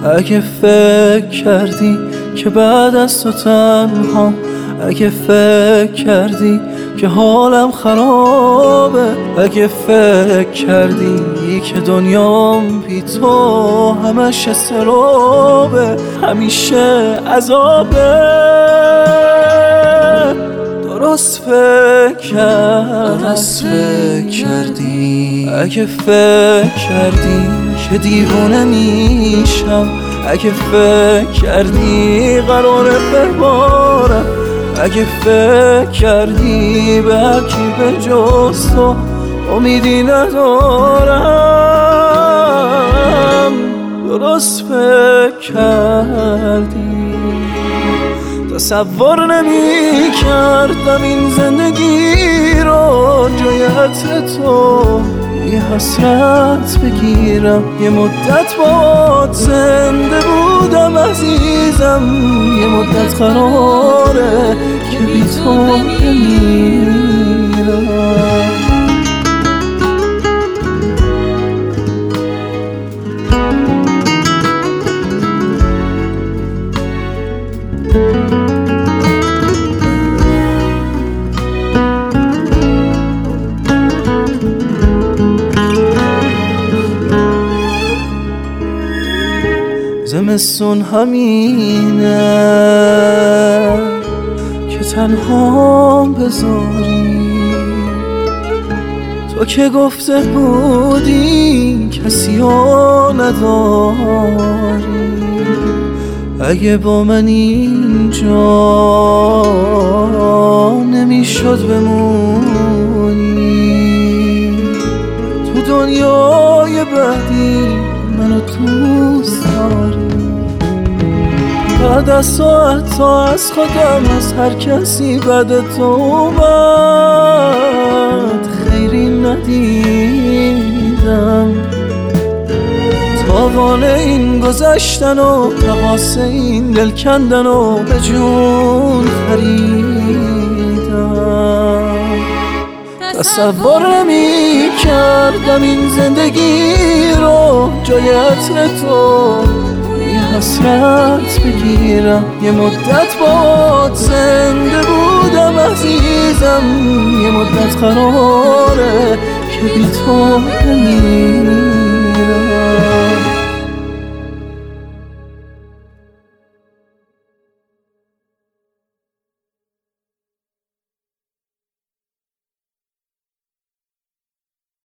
اگه فکر کردی که بعد از تو تنهام، اگه فکر کردی که حالم خرابه، اگه فکر کردی که دنیام بی تو همش استرابه، همیشه عذابه، درست فکر کردی. اگه فکر کردی که دیوانه میشم، اگه فکر کردی قراره ببارم، اگه فکر کردی به هر کی به جز تو امیدی ندارم، درست فکر کردی. تصور نمی کردم این زندگی رو جای عطر تو یه حسرت بگیرم، یه مدت باهات زنده بودم عزیزم، یه مدت قراره که بی تو بمیرم. زمستون همینه که تنها بذاری، تو که گفته بودی کسی رو نداری، اگه با من اینجا نمیشد بمونی، تو دنیای بعدی منو دوست داری. بعد از ساعت تا از خودم از هر کسی بعد تو اومد خیری ندیدم، تاوان این گذشتن و تقاس این دل کندن و به جون خریدم. تصور نمی کردم این زندگی رو جای عطر تو یه حسرت بگیرم، یه مدت باهات زنده بودم عزیزم، یه مدت قراره که بی تو بمیرم.